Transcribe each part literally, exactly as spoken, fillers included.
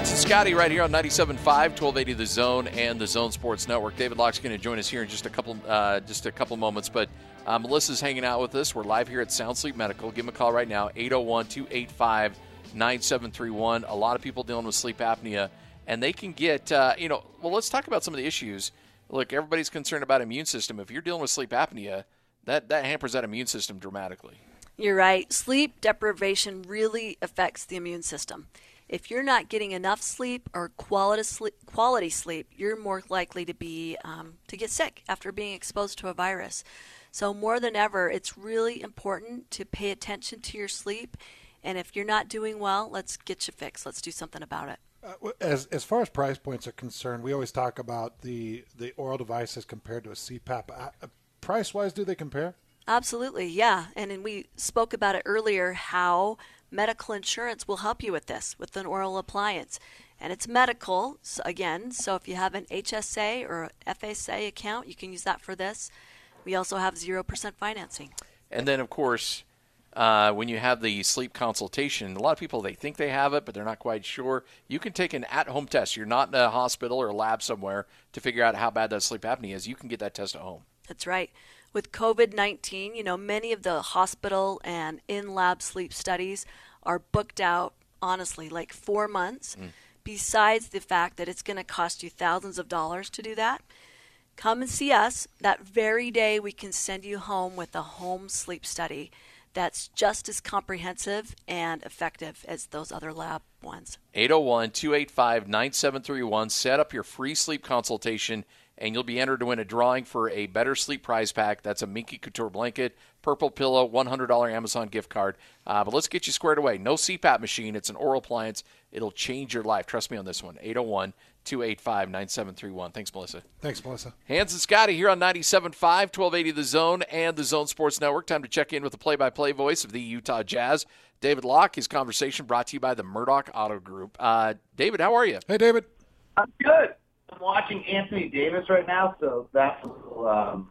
Hans and Scotty right here on ninety-seven point five, twelve eighty The Zone and the Zone Sports Network. David Locke's going to join us here in just a couple uh, just a couple moments, but uh, Melissa's hanging out with us. We're live here at Sound Sleep Medical. Give them a call right now, eight oh one, two eight five, nine seven three one. A lot of people dealing with sleep apnea, and they can get, uh, you know, well, let's talk about some of the issues. Look, everybody's concerned about immune system. If you're dealing with sleep apnea, that, that hampers that immune system dramatically. You're right. Sleep deprivation really affects the immune system. If you're not getting enough sleep or quality sleep, quality sleep, you're more likely to be um, to get sick after being exposed to a virus. So more than ever, it's really important to pay attention to your sleep. And if you're not doing well, let's get you fixed. Let's do something about it. Uh, as as far as price points are concerned, we always talk about the the oral devices compared to a C PAP. Uh, price wise, do they compare? Absolutely, yeah. And, and we spoke about it earlier, how medical insurance will help you with this, with an oral appliance. And it's medical, so again, so if you have an H S A or F S A account, you can use that for this. We also have zero percent financing. And then, of course, uh, when you have the sleep consultation, a lot of people, they think they have it, but they're not quite sure. You can take an at-home test. You're not in a hospital or a lab somewhere to figure out how bad that sleep apnea is. You can get that test at home. That's right. With COVID nineteen, you know, many of the hospital and in-lab sleep studies are booked out, honestly, like four months, mm. besides the fact that it's going to cost you thousands of dollars to do that. Come and see us. That very day, we can send you home with a home sleep study that's just as comprehensive and effective as those other lab ones. eight oh one, two eight five, nine seven three one. Set up your free sleep consultation, and you'll be entered to win a drawing for a Better Sleep prize pack. That's a Minky Couture blanket, purple pillow, one hundred dollars Amazon gift card. Uh, but let's get you squared away. No C PAP machine. It's an oral appliance. It'll change your life. Trust me on this one. eight oh one, two eight five, nine seven three one. Thanks, Melissa. Thanks, Melissa. Hans and Scotty here on ninety-seven point five, twelve eighty The Zone and the Zone Sports Network. Time to check in with the play-by-play voice of the Utah Jazz, David Locke. His conversation brought to you by the Murdoch Auto Group. Uh, David, how are you? Hey, David. I'm good. I'm watching Anthony Davis right now, so that's a little, um,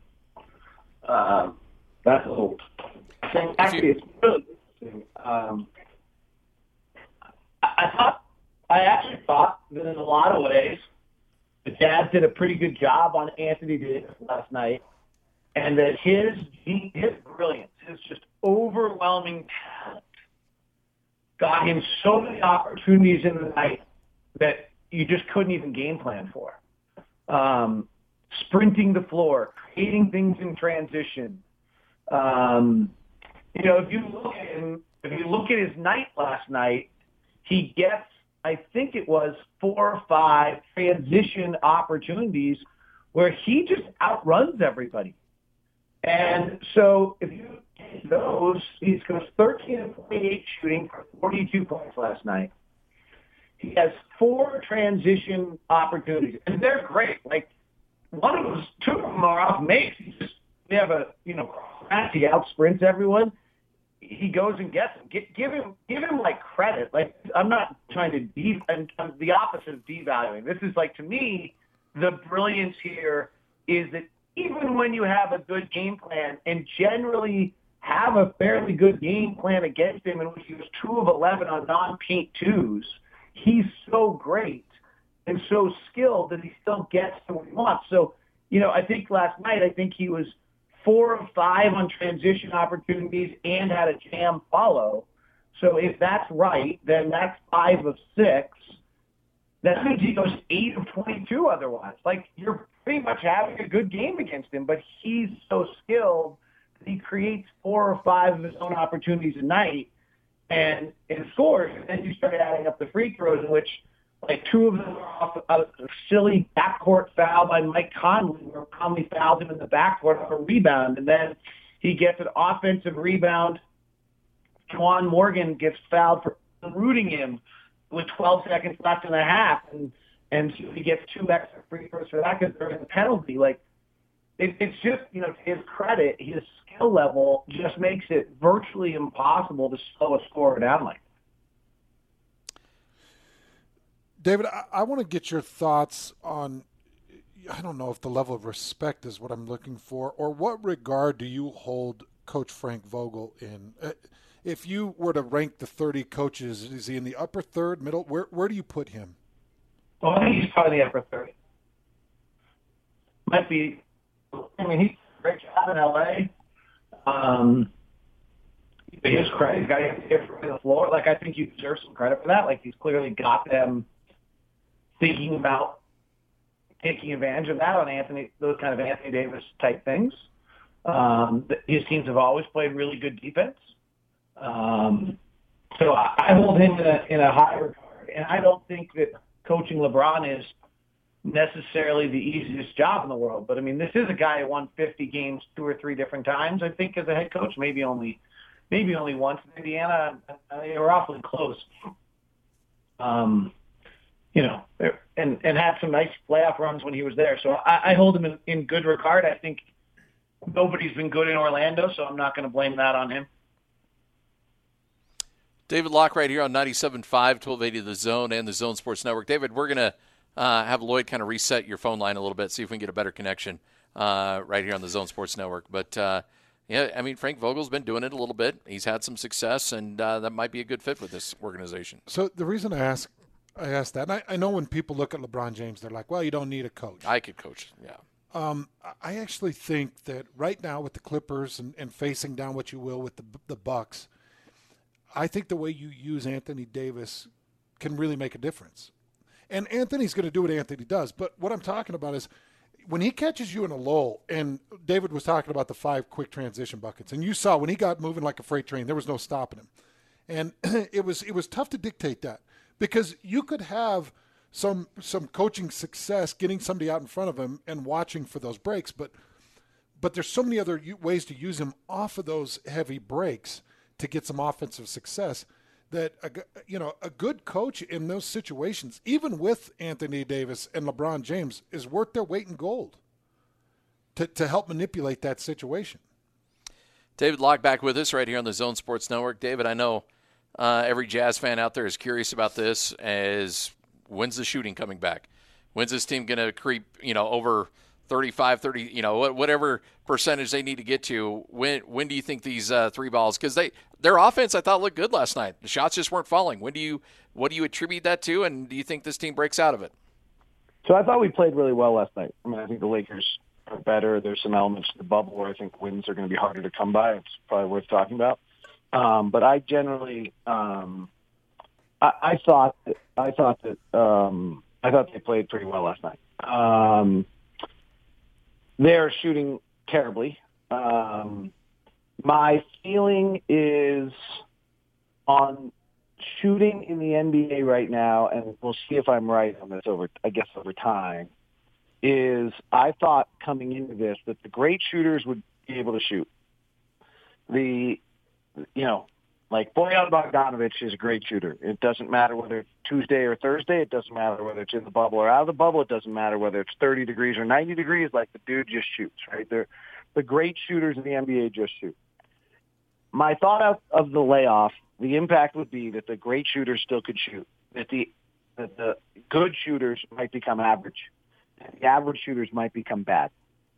uh, that's a little thing. Actually, it's really interesting. Um, I, I thought, I actually thought that in a lot of ways, the Jazz did a pretty good job on Anthony Davis last night, and that his his brilliance, his just overwhelming talent, got him so many opportunities in the night that you just couldn't even game plan for. Um, sprinting the floor, creating things in transition. Um, you know, if you look at him, if you look at his night last night, he gets, I think it was four or five transition opportunities where he just outruns everybody. And so if you take those, he goes thirteen and forty-eight shooting for forty-two points last night. He has four transition opportunities, and they're great. Like, one of those, two of them are off makes. He just, they have a, you know, he out sprints everyone. He goes and gets them. Give, give him, give him like credit. Like, I'm not trying to de, I'm, I'm the opposite of devaluing. This is like, to me, the brilliance here is that even when you have a good game plan and generally have a fairly good game plan against him, in which he was two of eleven on non-paint twos, he's so great and so skilled that he still gets to what he wants. So, you know, I think last night, I think he was four of five on transition opportunities and had a jam follow. So if that's right, then that's five of six. That means he goes eight of twenty-two otherwise. Like, you're pretty much having a good game against him, but he's so skilled that he creates four or five of his own opportunities a night. And and scores, and then you start adding up the free throws, in which, like, two of them are off a silly backcourt foul by Mike Conley, where Conley fouled him in the backcourt off a rebound, and then he gets an offensive rebound. Juwan Morgan gets fouled for rooting him with twelve seconds left in the half, and and so he gets two extra free throws for that because they're in the penalty. Like, it, it's just, you know, to his credit, his skill level just makes it virtually impossible to slow a scorer down like that. David, I, I want to get your thoughts on, I don't know if the level of respect is what I'm looking for, or what regard do you hold Coach Frank Vogel in? If you were to rank the thirty coaches, is he in the upper third, middle? Where where do you put him? Well, I think he's probably the upper thirty. Might be. I mean, he's a great job in L A. Um, his credit, he's got to get from the floor. Like, I think you deserve some credit for that. Like, he's clearly got them thinking about taking advantage of that on Anthony, those kind of Anthony Davis type things. Um, his teams have always played really good defense. Um, so I, I hold him in a, in a high regard, and I don't think that coaching LeBron is necessarily the easiest job in the world. But, I mean, this is a guy who won fifty games two or three different times, I think, as a head coach, maybe only maybe only once in Indiana. They were awfully close. Um, you know, and, and had some nice playoff runs when he was there. So I, I hold him in, in good regard. I think nobody's been good in Orlando, so I'm not going to blame that on him. David Locke right here on ninety-seven point five, twelve eighty The Zone and the Zone Sports Network. David, we're going to uh, have Lloyd kind of reset your phone line a little bit, see if we can get a better connection uh, right here on the Zone Sports Network. But, uh, yeah, I mean, Frank Vogel's been doing it a little bit. He's had some success, and uh, that might be a good fit with this organization. So the reason I ask, I asked that, and I, I know when people look at LeBron James, they're like, well, you don't need a coach. I could coach, yeah. Um, I actually think that right now with the Clippers and, and facing down what you will with the the Bucks, I think the way you use Anthony Davis can really make a difference. And Anthony's going to do what Anthony does. But what I'm talking about is when he catches you in a lull, and David was talking about the five quick transition buckets, and you saw when he got moving like a freight train, there was no stopping him. And it was it was tough to dictate that because you could have some some coaching success getting somebody out in front of him and watching for those breaks, but but there's so many other ways to use him off of those heavy breaks to get some offensive success that a, you know a good coach in those situations, even with Anthony Davis and LeBron James, is worth their weight in gold to to help manipulate that situation. David Locke back with us right here on the Zone Sports Network. David, I know uh, every Jazz fan out there is curious about this. As when's the shooting coming back? When's this team going to creep, you know, over thirty-five, thirty, you know, whatever percentage they need to get to? When when do you think these uh, three balls, because they their offense I thought looked good last night. The shots just weren't falling. When do you what do you attribute that to, and do you think this team breaks out of it? So I thought we played really well last night. I mean, I think the Lakers are better. There's some elements to the bubble where I think wins are going to be harder to come by. It's probably worth talking about. Um, but I generally, um, I, I thought, that, I thought that, um, I thought they played pretty well last night. Um, they're shooting terribly. Um, my feeling is on shooting in the N B A right now, and we'll see if I'm right on this over, I guess, over time, is I thought coming into this that the great shooters would be able to shoot. The, you know, like Bojan Bogdanovic is a great shooter. It doesn't matter whether it's Tuesday or Thursday. It doesn't matter whether it's in the bubble or out of the bubble. It doesn't matter whether it's thirty degrees or ninety degrees. Like, the dude just shoots, right? They're, the great shooters in the N B A just shoot. My thought of, of the layoff, the impact would be that the great shooters still could shoot, that the that the good shooters might become average, and the average shooters might become bad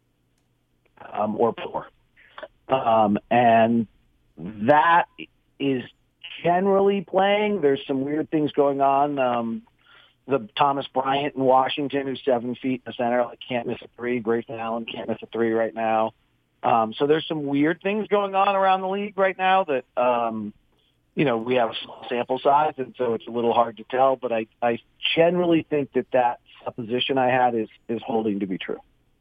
um, or poor. Um, and that is generally playing. There's some weird things going on. Um, the Thomas Bryant in Washington, who's seven feet in the center, like, can't miss a three. Grayson Allen can't miss a three right now. Um, so there's some weird things going on around the league right now that, um, you know, we have a small sample size, and so it's a little hard to tell. But I, I generally think that that supposition I had is, is holding to be true.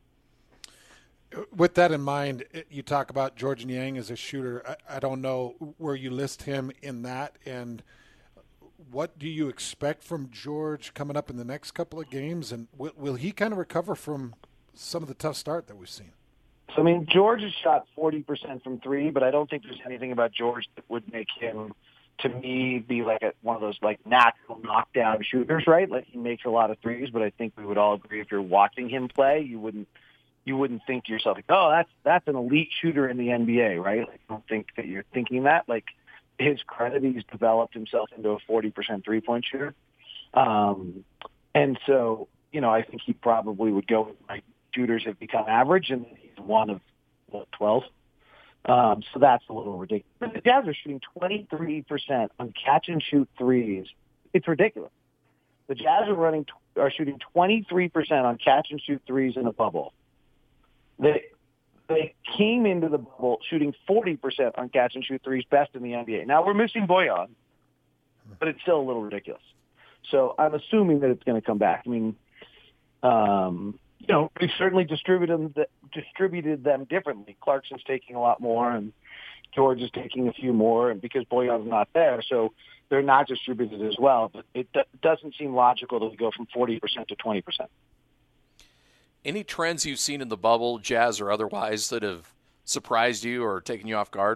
With that in mind, you talk about Georges Niang as a shooter. I, I don't know where you list him in that, and what do you expect from George coming up in the next couple of games, and will, will he kind of recover from some of the tough start that we've seen? So, I mean, George has shot forty percent from three, but I don't think there's anything about George that would make him, to me, be like a, one of those, like, natural knockdown shooters, right? Like, he makes a lot of threes, but I think we would all agree if you're watching him play, you wouldn't you wouldn't think to yourself, like, oh, that's that's an elite shooter in the N B A, right? Like, I don't think that you're thinking that. Like, his credit, he's developed himself into a forty percent three-point shooter. Um, and so, you know, I think he probably would go with my shooters have become average, and he's one of, what, twelve? Um, so that's a little ridiculous. But the Jazz are shooting twenty-three percent on catch-and-shoot threes. It's ridiculous. The Jazz are running are shooting twenty-three percent on catch and shoot threes in the bubble. They they came into the bubble shooting forty percent on catch and shoot threes, best in the N B A. Now we're missing Bojan, but it's still a little ridiculous. So I'm assuming that it's going to come back. I mean, um, you know, we've certainly distributed them, distributed them differently. Clarkson's taking a lot more, and George is taking a few more, and because Bojan's not there, so they're not distributed as well. But it d- doesn't seem logical that we go from forty percent to twenty percent. Any trends you've seen in the bubble, Jazz or otherwise, that have surprised you or taken you off guard?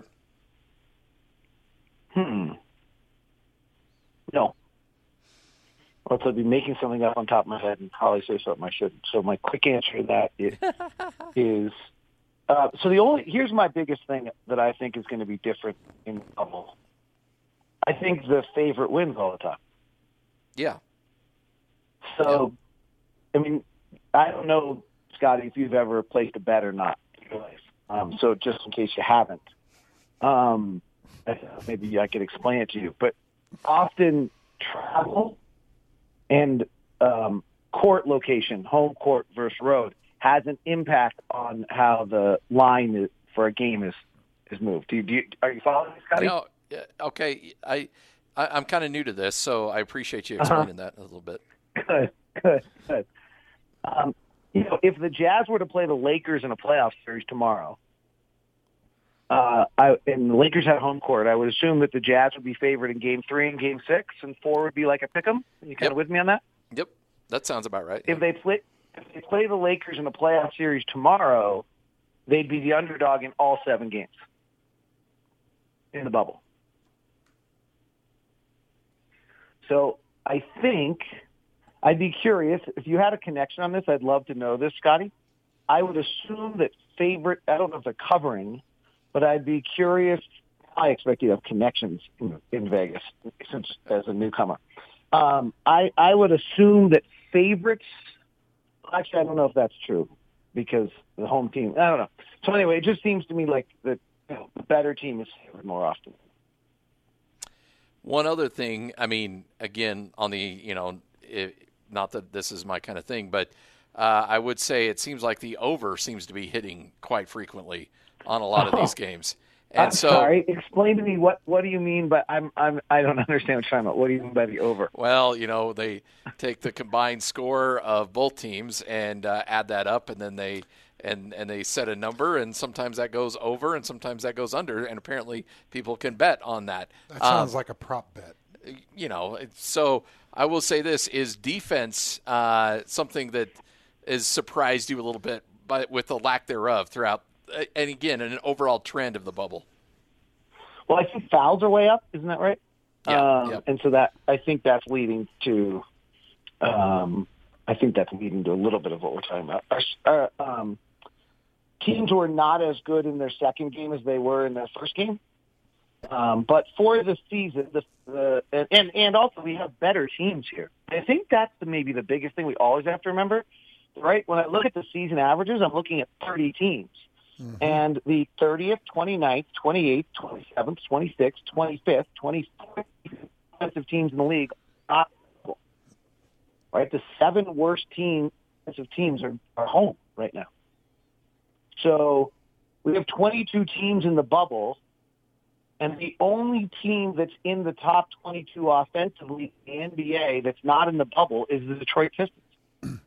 Hmm. No. Or I'd be making something up on top of my head and probably say something I shouldn't. So my quick answer to that is, is uh, so the only here's my biggest thing that I think is going to be different in the bubble. I think the favorite wins all the time. Yeah. So, yeah. I mean, I don't know, Scotty, if you've ever placed a bet or not in your life. Um, so just in case you haven't, um, maybe I could explain it to you. But often travel and um, court location, home court versus road, has an impact on how the line is, for a game is is moved. Do you, do you, are you following me, Scotty? No, okay. I, I I'm kind of new to this, so I appreciate you explaining uh-huh. that a little bit. Good, good, good. Um, you know, if the Jazz were to play the Lakers in a playoff series tomorrow, uh, I, and the Lakers had home court, I would assume that the Jazz would be favored in Game Three and Game Six, and four would be like a pick'em. You kind yep. of with me on that? Yep, that sounds about right. If yeah. they play, if they play the Lakers in a playoff series tomorrow, they'd be the underdog in all seven games in the bubble. So I think. I'd be curious, if you had a connection on this, I'd love to know this, Scotty. I would assume that favorite, I don't know if they're covering, but I'd be curious. I expect you to have connections in, in Vegas since as a newcomer. Um, I, I would assume that favorites, actually, I don't know if that's true because the home team, I don't know. So anyway, it just seems to me like the, you know, the better team is favored more often. One other thing, I mean, again, on the, you know, it, not that this is my kind of thing, but uh, I would say it seems like the over seems to be hitting quite frequently on a lot of these games. And I'm so, sorry. Explain to me what, what do you mean by I'm I'm I don't understand what you're talking about. What do you mean by the over? Well, you know, they take the combined score of both teams and uh, add that up, and then they and and they set a number, and sometimes that goes over, and sometimes that goes under, and apparently people can bet on that. That sounds um, like a prop bet. You know, so I will say this: is defense uh, something that has surprised you a little bit, but with the lack thereof throughout, and again, an overall trend of the bubble? Well, I think fouls are way up, isn't that right? Yeah. Um, yep. And so that I think that's leading to, um, I think that's leading to a little bit of what we're talking about. Our, our, um, teams were not as good in their second game as they were in their first game. Um, but for the season, the, the and and also we have better teams here. I think that's the, maybe the biggest thing we always have to remember, right? When I look at the season averages, I'm looking at thirty teams. Mm-hmm. And the thirtieth, twenty-ninth, twenty-eighth, twenty-seventh, twenty-sixth, twenty-fifth, twenty-fourth defensive teams in the league, not equal. Right? The seven worst team defensive teams are, are home right now. So we have twenty-two teams in the bubble. And the only team that's in the top twenty-two offensively in the N B A that's not in the bubble is the Detroit Pistons.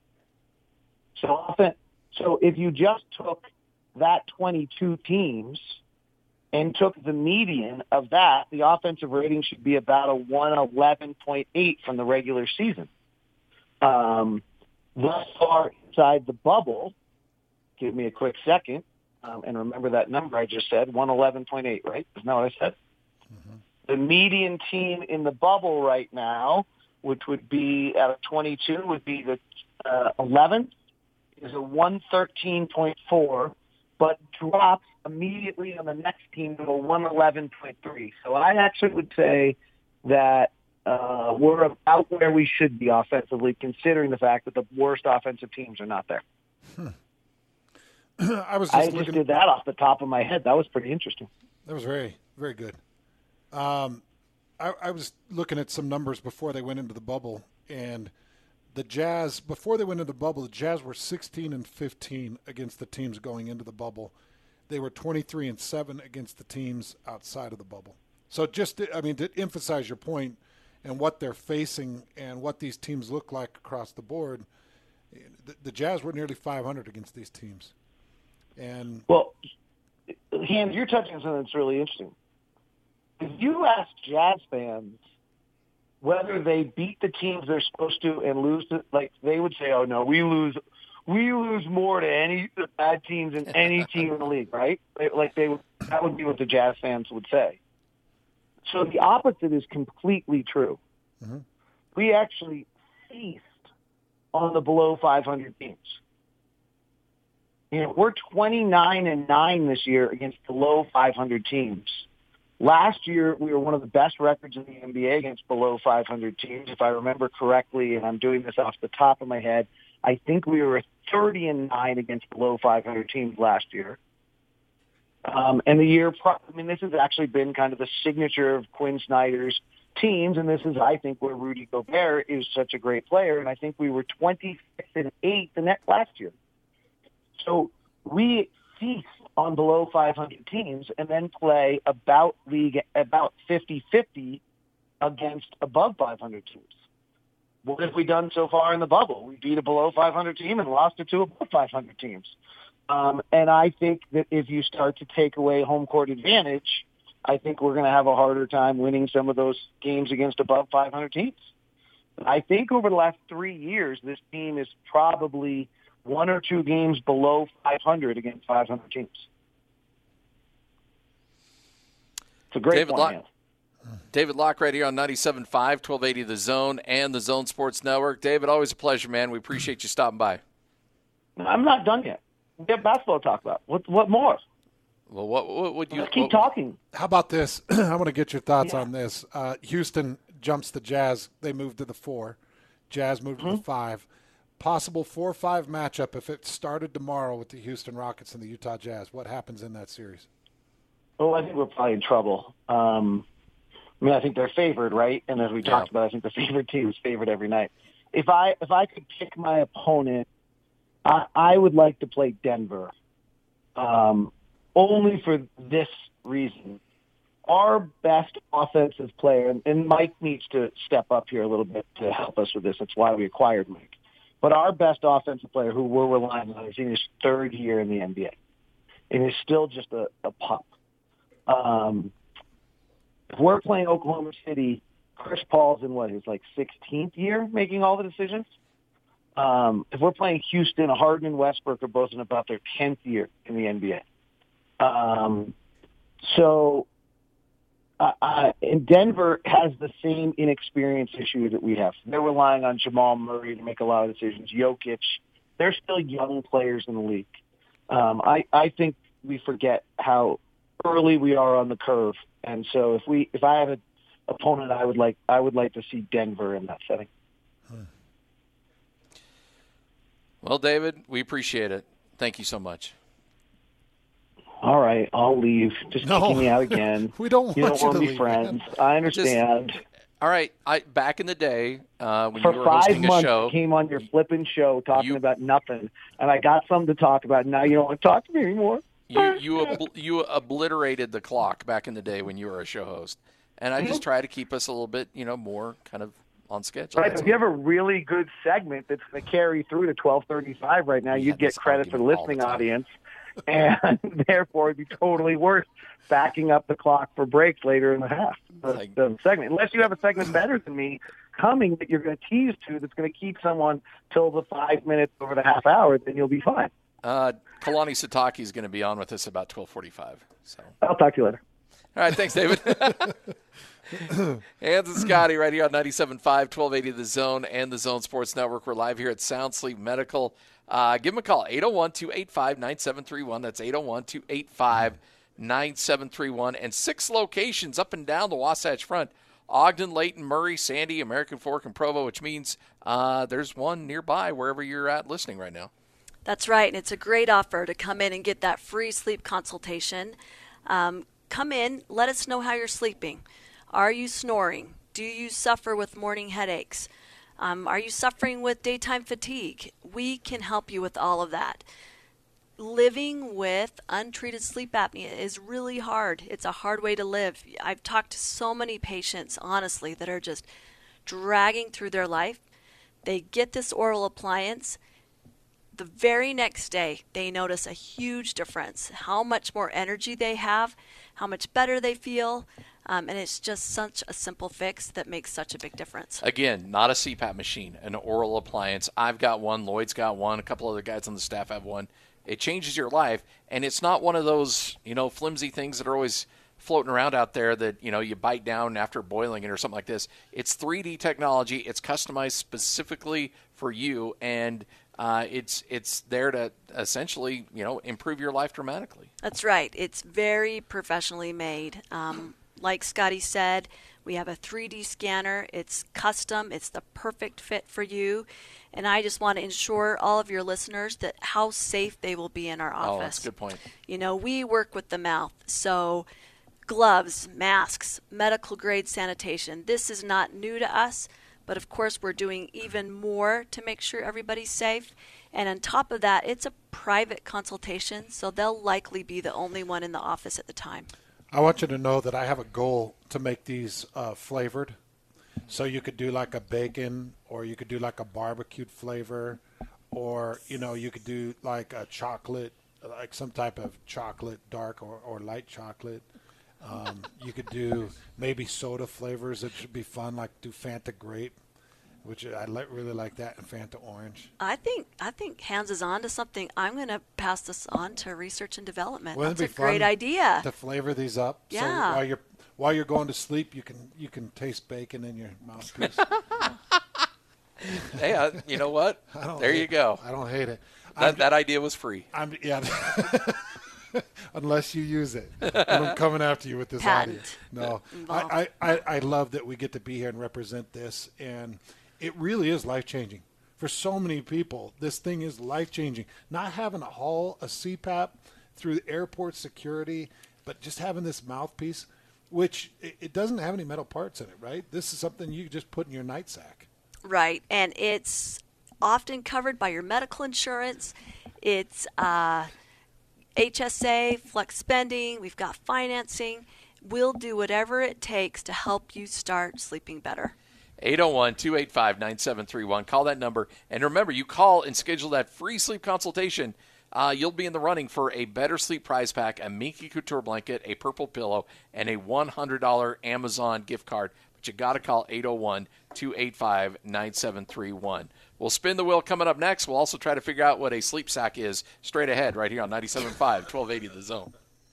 so, so if you just took that twenty-two teams and took the median of that, the offensive rating should be about a one eleven point eight from the regular season. Um, thus far inside the bubble, give me a quick second. Um, and remember that number I just said, one eleven point eight, right? Isn't that what I said? Mm-hmm. The median team in the bubble right now, which would be out of twenty-two, would be the uh, eleventh, is a one thirteen point four, but drops immediately on the next team to a one eleven point three. So I actually would say that uh, we're about where we should be offensively, considering the fact that the worst offensive teams are not there. Hmm. I was just, I looking, just did that off the top of my head. That was pretty interesting. That was very, very good. Um, I, I was looking at some numbers before they went into the bubble, And the Jazz, before they went into the bubble, the Jazz were sixteen and fifteen against the teams going into the bubble. They were twenty-three and seven against the teams outside of the bubble. So just, I mean, to emphasize your point and what they're facing and what these teams look like across the board, the, the Jazz were nearly five hundred against these teams. And well, Hans, you're touching on something that's really interesting. If you ask Jazz fans whether they beat the teams they're supposed to and lose to, like they would say, "Oh no, we lose, we lose more to any the bad teams than any team in the league," right? Like they would, that would be what the Jazz fans would say. So the opposite is completely true. Mm-hmm. We actually feast on the below five hundred teams. You know, we're twenty-nine and nine this year against below five hundred teams. Last year, we were one of the best records in the N B A against below five hundred teams. If I remember correctly, and I'm doing this off the top of my head, I think we were thirty and nine against below five hundred teams last year. Um, and the year, pro- I mean, this has actually been kind of the signature of Quinn Snyder's teams, and this is, I think, where Rudy Gobert is such a great player. And I think we were twenty-six and eight the net last year. So we feast on below five hundred teams and then play about league about fifty-fifty against above five hundred teams. What have we done so far in the bubble? We beat a below five hundred team and lost it to above five hundred teams. Um, and I think that if you start to take away home court advantage, I think we're going to have a harder time winning some of those games against above five hundred teams. I think over the last three years, this team is probably one or two games below five hundred against five hundred teams. It's a great David point. Locke, David Locke right here on ninety-seven point five, twelve eighty The Zone and the Zone Sports Network. David, always a pleasure, man. We appreciate you stopping by. I'm not done yet. We have basketball to talk about. What, what more? Well, what, what would you... Let's keep what, talking. how about this? I want to get your thoughts Yeah. on this. Uh, Houston jumps the Jazz. They moved to the four. Jazz moved mm-hmm. to the five. Possible four five matchup if it started tomorrow with the Houston Rockets and the Utah Jazz. What happens in that series? Well, I think we're probably in trouble. Um, I mean, I think they're favored, right? And as we yeah. talked about, I think the favorite team is favored every night. If I if I could pick my opponent, I, I would like to play Denver, um, only for this reason. Our best offensive player, and, and Mike needs to step up here a little bit to help us with this. That's why we acquired Mike. But our best offensive player, who we're relying on, is in his third year in the N B A, and is still just a, a pup. Um, if we're playing Oklahoma City, Chris Paul's in what, his like sixteenth year making all the decisions. Um, if we're playing Houston, Harden and Westbrook are both in about their tenth year in the N B A. Um, so. Uh, uh, and Denver has the same inexperience issue that we have. They're relying on Jamal Murray to make a lot of decisions. Jokic, they're still young players in the league. Um, I, I think we forget how early we are on the curve, and so if we if I have an opponent, I would like I would like to see Denver in that setting. Hmm. Well, David, we appreciate it. Thank you so much. All right, I'll leave. Just no. kicking me out again. We don't you want don't you want to to be leave, friends. man. I understand. Just, all right, I back in the day uh, when For you were five hosting a months, show, I came on your flipping show talking you, about nothing, and I got something to talk about. Now you don't want to talk to me anymore. You you obl- you obliterated the clock back in the day when you were a show host, and I just try to keep us a little bit, you know, more kind of on schedule. Right. If you have a really good segment that's going to carry through to twelve thirty-five right now, We you'd had get this credit for the argument all listening the time. audience, and therefore it'd be totally worth backing up the clock for breaks later in the half the, Like- the segment. Unless you have a segment better than me coming that you're going to tease to that's going to keep someone till the five minutes over the half hour, then you'll be fine. Uh, Kalani Sataki is going to be on with us about twelve forty-five. So, I'll talk to you later. all right, thanks, David. Hans and Scotty right here on ninety-seven point five, twelve eighty The Zone and the Zone Sports Network. We're live here at Sound Sleep Medical. Uh, give them a call, eight oh one, two eight five, nine seven three one. That's eight oh one, two eight five, nine seven three one. And six locations up and down the Wasatch Front. Ogden, Layton, Murray, Sandy, American Fork, and Provo, which means uh, there's one nearby wherever you're at listening right now. That's right, and it's a great offer to come in and get that free sleep consultation. Um, come in, let us know how you're sleeping. Are you snoring? Do you suffer with morning headaches? Um, are you suffering with daytime fatigue? We can help you with all of that. Living with untreated sleep apnea is really hard. It's a hard way to live. I've talked to so many patients, honestly, that are just dragging through their life. They get this oral appliance. The very next day, they notice a huge difference, how much more energy they have, how much better they feel, um, and it's just such a simple fix that makes such a big difference. Again, not a C PAP machine, an oral appliance. I've got one, Lloyd's got one, a couple other guys on the staff have one. It changes your life, and it's not one of those, you know, flimsy things that are always floating around out there that, you know, you bite down after boiling it or something like this. It's three D technology. It's customized specifically for you, and Uh, it's it's there to essentially, you know, improve your life dramatically. That's right. It's very professionally made. Um, like Scotty said, we have a three D scanner. It's custom. It's the perfect fit for you. And I just want to ensure all of your listeners that how safe they will be in our office. Oh, that's a good point. You know, we work with the mouth. So gloves, masks, medical grade sanitation. This is not new to us. But, of course, we're doing even more to make sure everybody's safe. And on top of that, it's a private consultation, so they'll likely be the only one in the office at the time. I want you to know that I have a goal to make these uh, flavored. So you could do like a bacon, or you could do like a barbecued flavor, or, you know, you could do like a chocolate, like some type of chocolate, dark or, or light chocolate. Um, you could do maybe soda flavors that should be fun, like do Fanta Grape, which I li- really like that, and Fanta Orange. I think I think Hans is on to something. I'm going to pass this on to research and development. Wouldn't That's it a be great fun idea. to flavor these up? Yeah. So while you're while you're going to sleep, you can you can taste bacon in your mouthpiece. Hey, I, you know what? There you hate, go. I don't hate it. That, that idea was free. I'm yeah. Unless you use it, and I'm coming after you with this Patent audio. No, I, I, I, I love that we get to be here and represent this, and it really is life changing for so many people. This thing is life changing. Not having to haul a C PAP through the airport security, but just having this mouthpiece, which it, it doesn't have any metal parts in it, right? This is something you just put in your nightsack. Right, and it's often covered by your medical insurance. It's uh, H S A, flex spending, we've got financing. We'll do whatever it takes to help you start sleeping better. eight oh one, two eight five, nine seven three one. Call that number. And remember, you call and schedule that free sleep consultation. Uh, you'll be in the running for a Better Sleep prize pack, a Minky Couture blanket, a purple pillow, and a one hundred dollars Amazon gift card. But you got to call eight oh one, two eight five, nine seven three one. We'll spin the wheel coming up next. We'll also try to figure out what a sleep sack is straight ahead right here on ninety-seven point five, twelve eighty The Zone.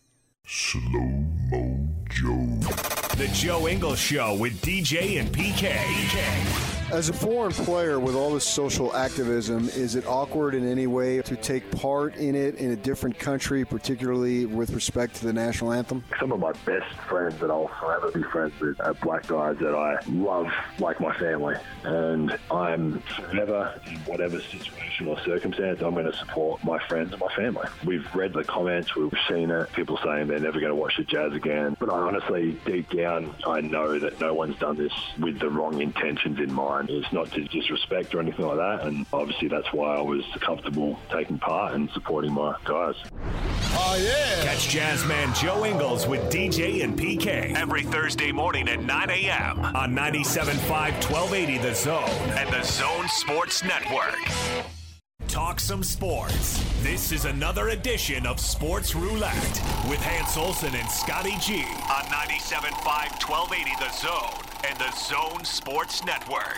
Slow-Mo Joe. The Joe Ingles Show with D J and P K. As a foreign player with all this social activism, is it awkward in any way to take part in it in a different country, particularly with respect to the national anthem? Some of my best friends that I'll forever be friends with are black guys that I love like my family. And I'm forever, in whatever situation or circumstance, I'm going to support my friends and my family. We've read the comments, we've seen it, people saying they're never going to watch the Jazz again. But I honestly, deep down, I know that no one's done this with the wrong intentions in mind. It's not to disrespect or anything like that, and obviously that's why I was comfortable taking part and supporting my guys. Oh, yeah! Catch Jazzman Joe Ingles with D J and P K every Thursday morning at nine a.m. on ninety-seven point five, twelve eighty The Zone and The Zone Sports Network. Talk some sports. This is another edition of Sports Roulette with Hans Olsen and Scotty G on ninety-seven point five, twelve eighty The Zone and The Zone Sports Network.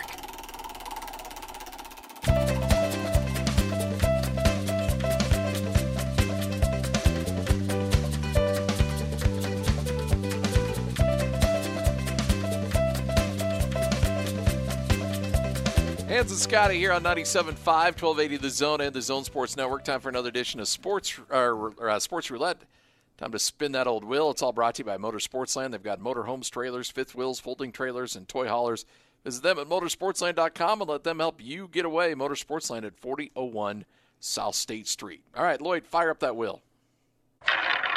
Hans and Scotty here on ninety-seven point five, twelve eighty The Zone and the Zone Sports Network. Time for another edition of Sports or, or, uh, Sports Roulette. Time to spin that old wheel. It's all brought to you by Motorsportsland. They've got motorhomes, trailers, fifth wheels, folding trailers, and toy haulers. Visit them at motorsportsland dot com and let them help you get away. Motorsportsland at forty oh one South State Street. All right, Lloyd, fire up that wheel.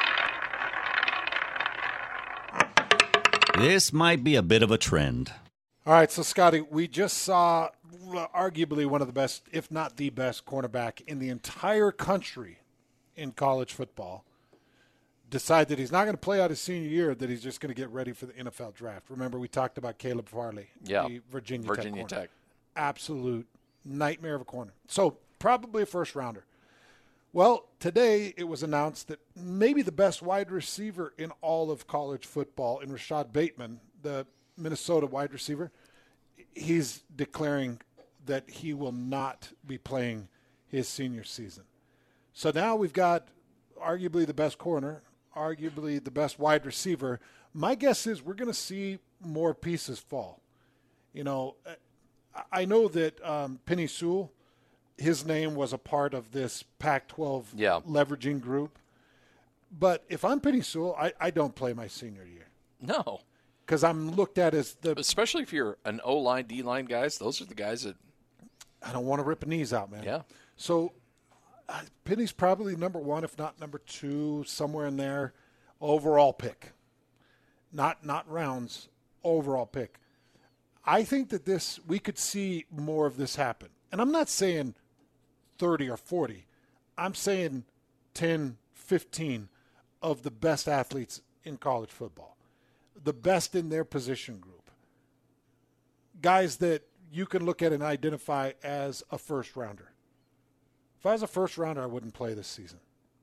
This might be a bit of a trend. All right, so Scotty, we just saw arguably one of the best, if not the best, cornerback in the entire country in college football decide that he's not going to play out his senior year, that he's just going to get ready for the N F L draft. Remember, we talked about Caleb Farley, yeah. the Virginia, Virginia Tech corner. Tech. Absolute nightmare of a corner. So probably a first rounder. Well, today it was announced that maybe the best wide receiver in all of college football, in Rashad Bateman, the Minnesota wide receiver, he's declaring that he will not be playing his senior season. So now we've got arguably the best corner, arguably the best wide receiver. My guess is we're going to see more pieces fall. You know, I know that um, Penei Sewell, his name was a part of this Pac twelve yeah. leveraging group. But if I'm Penei Sewell, I, I don't play my senior year. No. Because I'm looked at as the – especially if you're an O-line, D-line guys, those are the guys that – I don't want to rip a knees out, man. Yeah. So uh, Penny's probably number one, if not number two, somewhere in there, overall pick. Not not rounds, overall pick. I think that this – we could see more of this happen. And I'm not saying thirty or forty. I'm saying ten, fifteen of the best athletes in college football. The best in their position group. Guys that you can look at and identify as a first rounder. If I was a first rounder, I wouldn't play this season.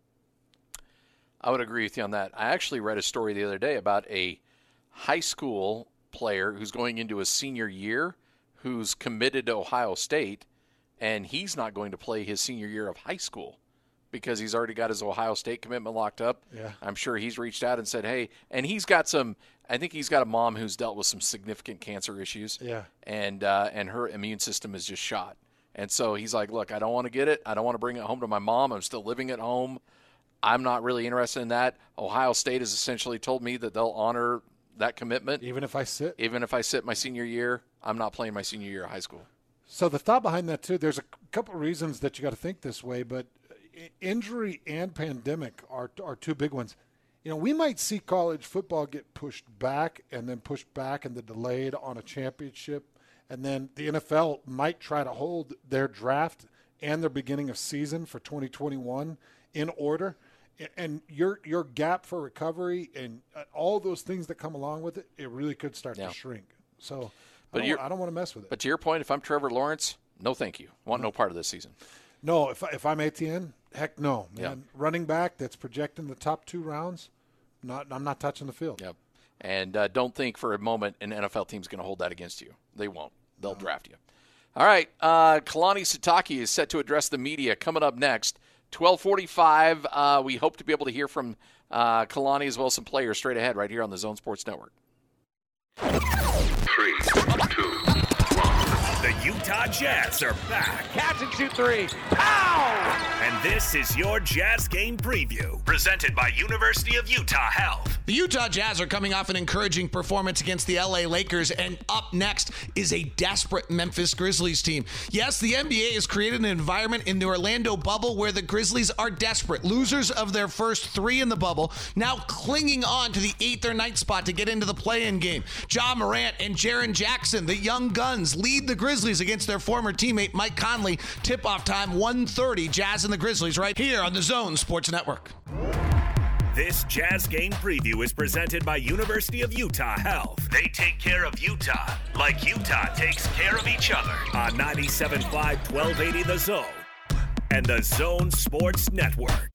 I would agree with you on that. I actually read a story the other day about a high school player who's going into his senior year who's committed to Ohio State, and he's not going to play his senior year of high school because he's already got his Ohio State commitment locked up. Yeah. I'm sure he's reached out and said, hey, and he's got some – I think he's got a mom who's dealt with some significant cancer issues. Yeah. And uh, and her immune system is just shot. And so he's like, look, I don't want to get it. I don't want to bring it home to my mom. I'm still living at home. I'm not really interested in that. Ohio State has essentially told me that they'll honor that commitment. Even if I sit? Even if I sit my senior year, I'm not playing my senior year of high school. So the thought behind that, too, there's a couple of reasons that you got to think this way, but injury and pandemic are are two big ones. You know, we might see college football get pushed back and then pushed back and then delayed on a championship. And then the N F L might try to hold their draft and their beginning of season for twenty twenty-one in order. And your your gap for recovery and all those things that come along with it, it really could start yeah. to shrink. So but I, don't, I don't want to mess with it. But to your point, if I'm Trevor Lawrence, no thank you. Want no part of this season. No, if, if I'm Etienne, heck no. Man. Yeah. Running back that's projecting the top two rounds, not I'm not touching the field. Yep. And uh, don't think for a moment an N F L team's going to hold that against you. They won't. They'll no. draft you. All right. Uh, Kalani Sitake is set to address the media coming up next. twelve forty-five. Uh, we hope to be able to hear from uh, Kalani as well as some players straight ahead right here on the Zone Sports Network. Three, two, one. The Utah Jazz are back. Catch and shoot three. Pow! And this is your Jazz Game Preview, presented by University of Utah Health. The Utah Jazz are coming off an encouraging performance against the L A Lakers, and up next is a desperate Memphis Grizzlies team. Yes, the N B A has created an environment in the Orlando bubble where the Grizzlies are desperate. Losers of their first three in the bubble, now clinging on to the eighth or ninth spot to get into the play-in game. Ja Morant and Jaren Jackson, the young guns, lead the Grizzlies against their former teammate Mike Conley. Tip-off time one thirty, Jazz and the Grizzlies right here on the Zone Sports Network. This Jazz Game Preview is presented by University of Utah Health. They take care of Utah like Utah takes care of each other. On ninety-seven point five, twelve eighty The Zone and the Zone Sports Network.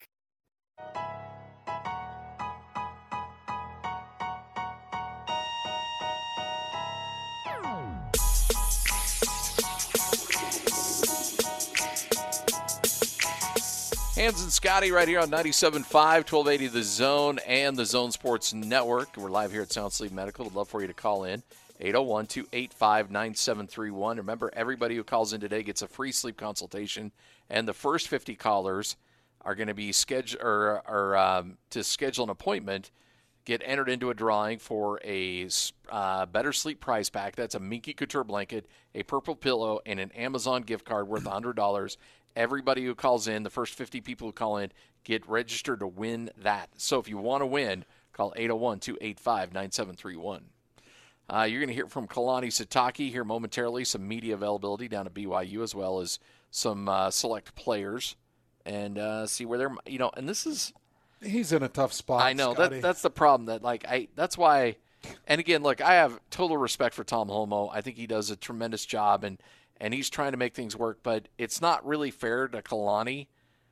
Hans and Scotty right here on ninety-seven point five, twelve eighty The Zone and the Zone Sports Network. We're live here at Sound Sleep Medical. Would love for you to call in, eight oh one, two eight five, nine seven three one. Remember, everybody who calls in today gets a free sleep consultation, and the first fifty callers are going to be scheduled or, or um, to schedule an appointment, get entered into a drawing for a uh, Better Sleep prize pack. That's a Minky Couture blanket, a purple pillow, and an Amazon gift card worth one hundred dollars. Everybody who calls in, the first fifty people who call in, get registered to win that. So if you want to win, call eight oh one, two eight five, nine seven three one. Uh, you're going to hear from Kalani Sitake here momentarily, some media availability down at B Y U, as well as some uh, select players, and uh, see where they're, you know, and this is. He's in a tough spot. I know Scotty. that that's the problem. That like I that's why, and again, look, I have total respect for Tom Holmoe. I think he does a tremendous job, and and he's trying to make things work. But it's not really fair to Kalani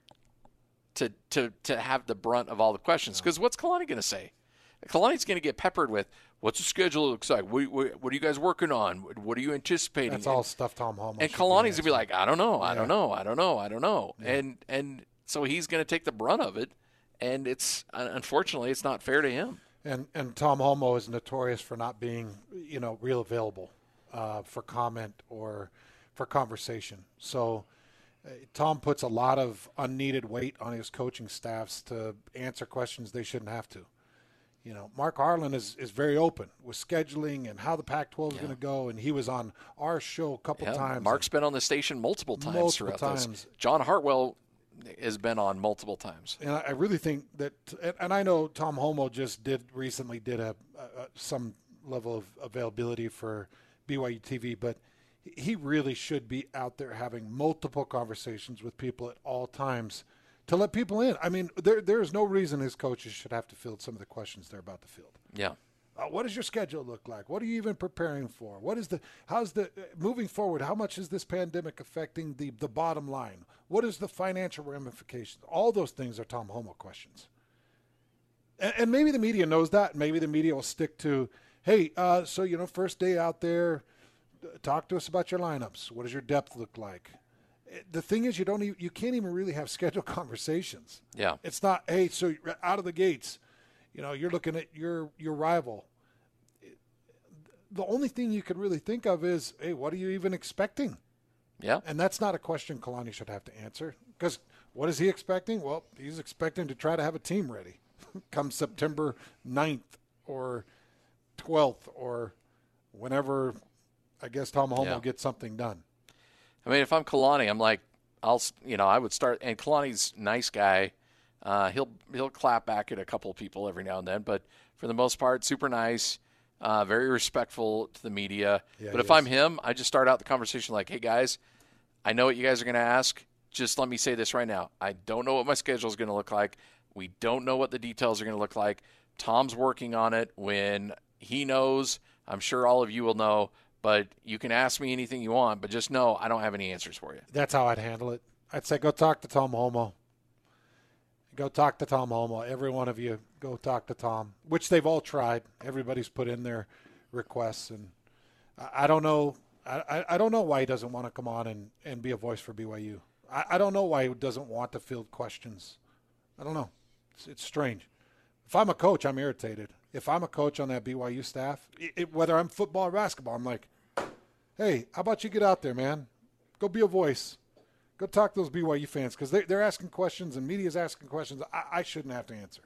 to to to have the brunt of all the questions, because what's Kalani going to say? Kalani's going to get peppered with, what's the schedule looks like? What, what, what are you guys working on? What are you anticipating? That's all stuff Tom Holmoe. And Kalani's going to be like, I don't know, I Yeah. don't know, I don't know, I don't know. Yeah. And and so he's going to take the brunt of it, and it's unfortunately it's not fair to him. And and Tom Holmoe is notorious for not being, you know, real available uh, for comment or for conversation. So uh, Tom puts a lot of unneeded weight on his coaching staffs to answer questions they shouldn't have to. You know, Mark Harlan is, is very open with scheduling and how the Pac twelve is Yeah. going to go, and he was on our show a couple Yeah, times. Mark's been on the station multiple times Multiple throughout times. this. John Hartwell has been on multiple times. And I I really think that, and- and I know Tom Holmoe just did recently did a, a some level of availability for B Y U T V, but he really should be out there having multiple conversations with people at all times to let people in. I mean, there there is no reason his coaches should have to field some of the questions they're about to field. Yeah. Uh, what does your schedule look like? What are you even preparing for? What is the how's the uh, moving forward? How much is this pandemic affecting the the bottom line? What is the financial ramifications? All those things are Tom Holmoe questions. And, and maybe the media knows that. Maybe the media will stick to, hey, uh, so you know, first day out there, uh, talk to us about your lineups. What does your depth look like? The thing is, you don't even, you can't even really have scheduled conversations. Yeah. It's not, hey, so out of the gates, you know, you're looking at your your rival. The only thing you could really think of is, hey, what are you even expecting? Yeah. And that's not a question Kalani should have to answer, because what is he expecting? Well, he's expecting to try to have a team ready come September ninth or twelfth or whenever, I guess, Tom Holmoe Yeah. gets something done. I mean, if I'm Kalani, I'm like, I'll, you know, I would start. And Kalani's a nice guy. Uh, he'll he'll clap back at a couple of people every now and then, but for the most part, super nice, uh, very respectful to the media. Yeah, but he if I'm is. him, I just start out the conversation like, hey guys, I know what you guys are going to ask. Just let me say this right now. I don't know what my schedule is going to look like. We don't know what the details are going to look like. Tom's working on it. When he knows, I'm sure all of you will know. But you can ask me anything you want, but just know I don't have any answers for you. That's how I'd handle it. I'd say go talk to Tom Holmoe. Go talk to Tom Holmoe. Every one of you, go talk to Tom, which they've all tried. Everybody's put in their requests, and I, I don't know. I, I don't know why he doesn't want to come on and, and be a voice for B Y U. I, I don't know why he doesn't want to field questions. I don't know. It's, it's strange. If I'm a coach, I'm irritated. If I'm a coach on that B Y U staff, it, it, whether I'm football or basketball, I'm like, hey, how about you get out there, man? Go be a voice. Go talk to those B Y U fans, because they're, they're asking questions and media's asking questions I, I shouldn't have to answer.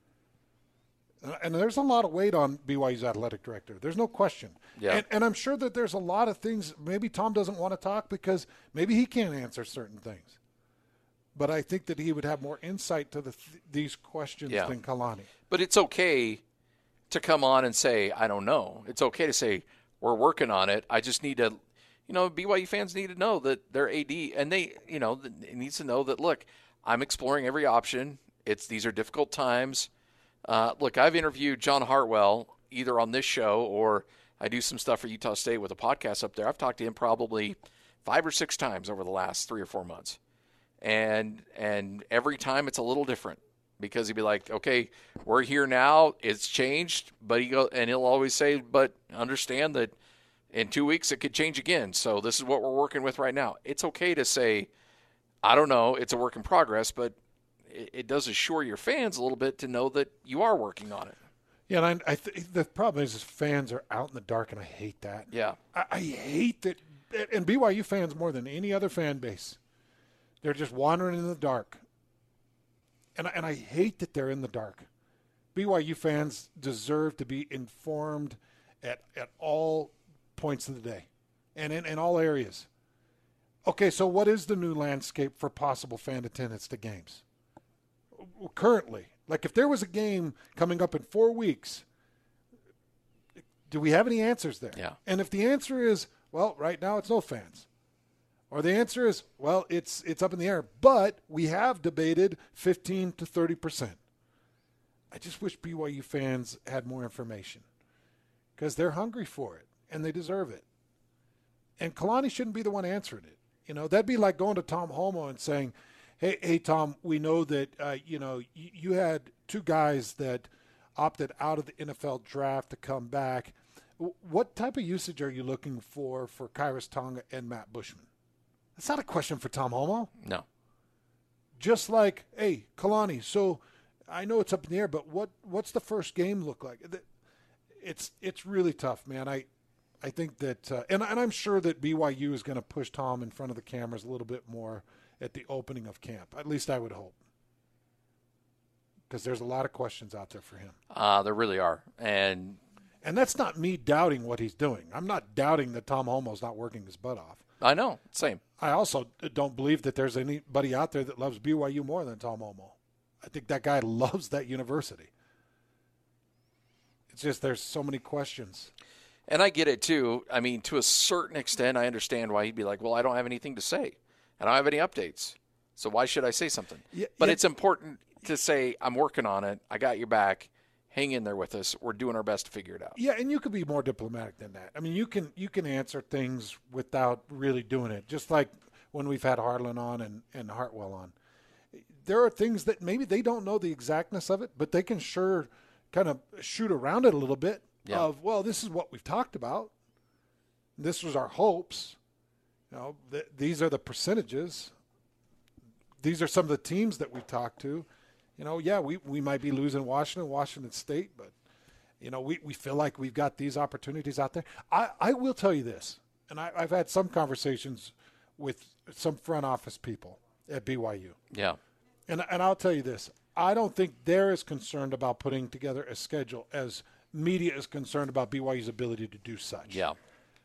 And, and there's a lot of weight on B Y U's athletic director. There's no question. Yeah. And, and I'm sure that there's a lot of things maybe Tom doesn't want to talk because maybe he can't answer certain things. But I think that he would have more insight to the th- these questions Yeah. than Kalani. But it's okay to come on and say, I don't know. It's okay to say, we're working on it. I just need to, you know, B Y U fans need to know that their A D, and they, you know, it needs to know that, look, I'm exploring every option. It's These are difficult times. Uh, look, I've interviewed John Hartwell either on this show or I do some stuff for Utah State with a podcast up there. I've talked to him probably five or six times over the last three or four months. And and every time it's a little different, because he'd be like, okay, we're here now. It's changed. But he go, and he'll always say, but understand that in two weeks it could change again. So this is what we're working with right now. It's okay to say, I don't know, it's a work in progress, but it, it does assure your fans a little bit to know that you are working on it. Yeah, and I, I th- the problem is, is fans are out in the dark, and I hate that. Yeah. I, I hate that. And B Y U fans more than any other fan base, they're just wandering in the dark. And, and I hate that they're in the dark. B Y U fans deserve to be informed at, at all points of the day and in, in all areas. Okay, so what is the new landscape for possible fan attendance to games? Currently, like if there was a game coming up in four weeks, Do we have any answers there? Yeah. And if the answer is, well, right now it's no fans. Or the answer is, well, it's it's up in the air, but we have debated fifteen to thirty percent. I just wish B Y U fans had more information because they're hungry for it and they deserve it. And Kalani shouldn't be the one answering it. You know, that'd be like going to Tom Homo and saying, hey, hey Tom, we know that, uh, you know, you, you had two guys that opted out of the N F L draft to come back. W- what type of usage are you looking for for Khyiris Tonga and Matt Bushman? That's not a question for Tom Homo. No. Just like, hey, Kalani, so I know it's up in the air, but what what's the first game look like? It's it's really tough, man. I I think that, uh, and, and I'm sure that B Y U is going to push Tom in front of the cameras a little bit more at the opening of camp. At least I would hope. Because there's a lot of questions out there for him. Uh, there really are. And and that's not me doubting what he's doing. I'm not doubting that Tom Homo's not working his butt off. I know. Same. I also don't believe that there's anybody out there that loves B Y U more than Tom Homo. I think that guy loves that university. It's just there's so many questions. And I get it, too. I mean, to a certain extent, I understand why he'd be like, well, I don't have anything to say. I don't have any updates. So why should I say something? Yeah, but yeah. It's important to say, I'm working on it. I got your back. Hang in there with us. We're doing our best to figure it out. Yeah, and you could be more diplomatic than that. I mean, you can you can answer things without really doing it, just like when we've had Harlan on and, and Hartwell on. There are things that maybe they don't know the exactness of it, but they can sure kind of shoot around it a little bit yeah. of, well, this is what we've talked about. This was our hopes. You know, th- these are the percentages. These are some of the teams that we talked to. You know, yeah, we, we might be losing Washington, Washington State, but, you know, we, we feel like we've got these opportunities out there. I, I will tell you this, and I, I've had some conversations with some front office people at B Y U. Yeah. And and I'll tell you this. I don't think they're as concerned about putting together a schedule as media is concerned about B Y U's ability to do such. Yeah.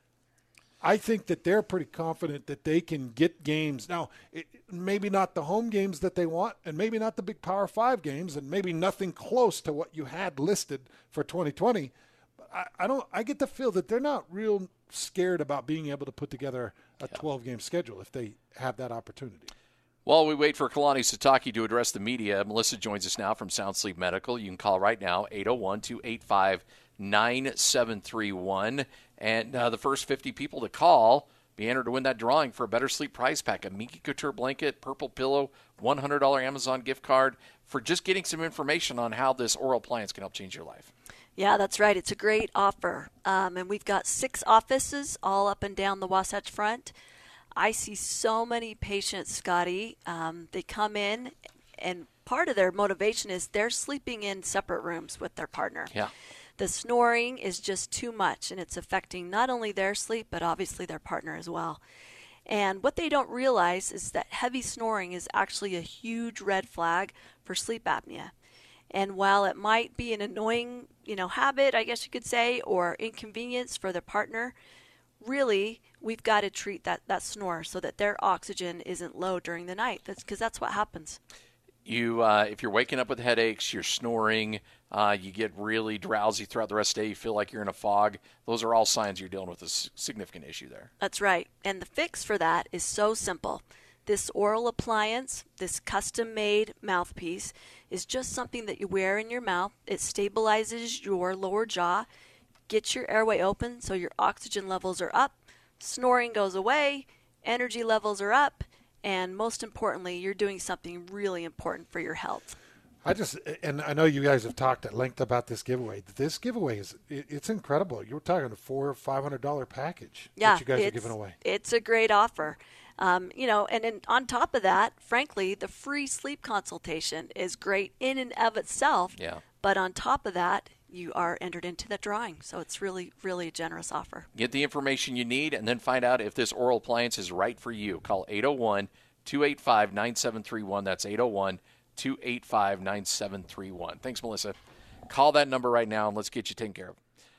I think that they're pretty confident that they can get games. Now, it, maybe not the home games that they want, and maybe not the big Power Five games, and maybe nothing close to what you had listed for twenty twenty. But I, I don't. I get the feel that they're not real scared about being able to put together a twelve-game schedule if they have that opportunity. While we wait for Kalani Sitake to address the media, Melissa joins us now from Sound Sleep Medical. You can call right now, eight oh one, two eight five, nine seven three one. And uh, the first fifty people to call be entered to win that drawing for a Better Sleep prize pack, a Miki Couture blanket, purple pillow, one hundred dollars Amazon gift card for just getting some information on how this oral appliance can help change your life. Yeah, that's right. It's a great offer. Um, and we've got six offices all up and down the Wasatch Front. I see so many patients, Scotty. Um, they come in, and part of their motivation is they're sleeping in separate rooms with their partner. Yeah. The snoring is just too much, and it's affecting not only their sleep, but obviously their partner as well. And what they don't realize is that heavy snoring is actually a huge red flag for sleep apnea. And while it might be an annoying, you know, habit, I guess you could say, or inconvenience for their partner, really, we've got to treat that, that snore so that their oxygen isn't low during the night. That's because that's what happens. You, uh, if you're waking up with headaches, you're snoring, uh, you get really drowsy throughout the rest of the day, you feel like you're in a fog, those are all signs you're dealing with a significant issue there. That's right. And the fix for that is so simple. This oral appliance, this custom-made mouthpiece, is just something that you wear in your mouth. It stabilizes your lower jaw, gets your airway open so your oxygen levels are up, snoring goes away, energy levels are up, and most importantly, you're doing something really important for your health. I just, and I know you guys have talked at length about this giveaway. This giveaway is, it's incredible. You're talking a four or five hundred dollar package yeah, that you guys are giving away. It's a great offer. Um, you know, and then on top of that, frankly, the free sleep consultation is great in and of itself. Yeah. But on top of that, you are entered into the drawing. So it's really, really a generous offer. Get the information you need and then find out if this oral appliance is right for you. Call eight oh one, two eight five, nine seven three one. That's eight oh one, two eight five, nine seven three one. Thanks, Melissa. Call that number right now and let's get you taken care of.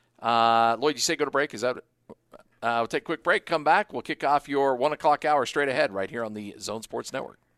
Uh, Lloyd, you say go to break. Is that it? Uh, we'll take a quick break, come back. We'll kick off your one o'clock hour straight ahead right here on the Zone Sports Network.